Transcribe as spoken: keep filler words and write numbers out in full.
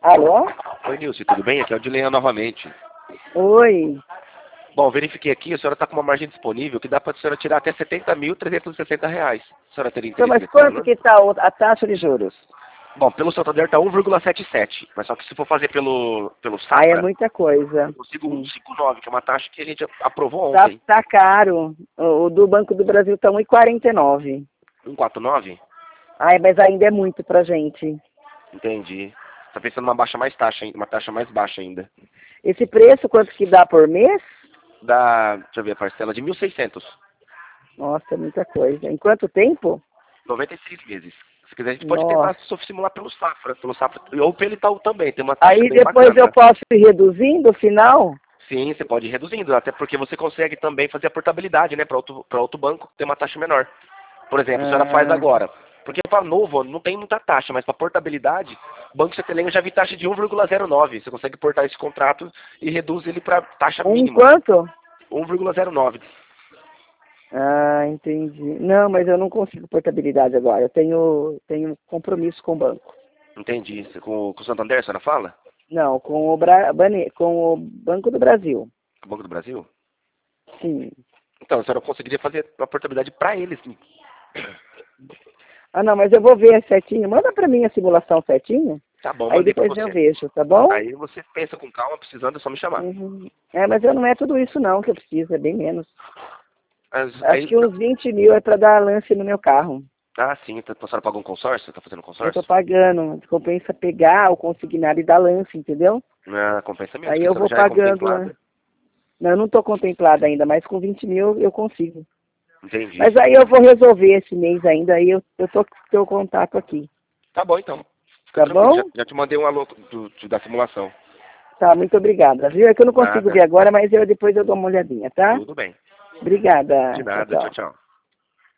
Alô? Oi, Nilce, tudo bem? Aqui é o Dilean novamente. Oi. Bom, verifiquei aqui, a senhora está com uma margem disponível que dá para a senhora tirar até setenta mil trezentos e sessenta reais. A senhora teria Então, interesse mas nesse quanto valor? que está a taxa de juros? Bom, pelo Santander está um vírgula setenta e sete, mas só que se for fazer pelo, pelo Aí é Safra, muita coisa. eu consigo Hum. um vírgula cinquenta e nove, que é uma taxa que a gente aprovou Tá, ontem. tá caro. O, o do Banco do Brasil está um vírgula quarenta e nove. um vírgula quarenta e nove? Ai, mas ainda é muito pra gente. Entendi. Está pensando numa baixa mais taxa, ainda, uma taxa mais baixa ainda. Esse preço, quanto que dá por mês? Dá, deixa eu ver a parcela, de mil e seiscentos. Nossa, é muita coisa. Em quanto tempo? noventa e seis meses. Se quiser, a gente pode tentar Nossa. simular pelo Safra, pelo Safra, ou pelo Itaú também, tem uma taxa Aí bem depois bacana. eu posso ir reduzindo o final? Sim, você pode ir reduzindo, até porque você consegue também fazer a portabilidade, né, para outro, para outro banco, ter uma taxa menor. Por exemplo, a senhora faz Ah, agora. Porque para novo não tem muita taxa, mas para portabilidade, o Banco Cetelem eu já vi taxa de um vírgula zero nove. Você consegue portar esse contrato e reduz ele para taxa um mínima, quanto? um vírgula zero nove. Ah, entendi. Não, mas eu não consigo portabilidade agora. Eu tenho, tenho compromisso com o banco. Entendi. Você, com, com o Santander, a senhora fala? Não, com o, Bra... Bane- com o Banco do Brasil. Com o Banco do Brasil? Sim. Então, a senhora conseguiria fazer a portabilidade para eles. Ah, não, mas eu vou ver certinho. Manda pra mim a simulação certinho. Tá bom, Aí mandei para depois eu você. vejo, tá bom? Aí você pensa com calma, precisando é só me chamar. Uhum. É, mas eu não é tudo isso não que eu preciso, é bem menos. Mas, Acho aí, que uns vinte mil é pra dar lance no meu carro. ah, sim, então a senhora pagou um consórcio? Tá fazendo um Eu tô consórcio? pagando. Compensa pegar o consignado e dar lance, entendeu? Ah, compensa mesmo, Aí porque a eu senhora vou já é pagando. contemplada. Não, eu não tô contemplada ainda, mas com vinte mil eu consigo. Entendi. Mas aí eu vou resolver esse mês ainda, aí eu, eu tô com o teu contato aqui. Tá bom, então. Fica Tá tranquilo, já, bom? já te mandei um alô do, do- da simulação. Tá, muito obrigada, viu? É que eu não consigo Nada. ver agora, mas eu depois eu dou uma olhadinha, tá? Tudo bem. Obrigada. De Tchau, nada. Tchau, tchau. tchau.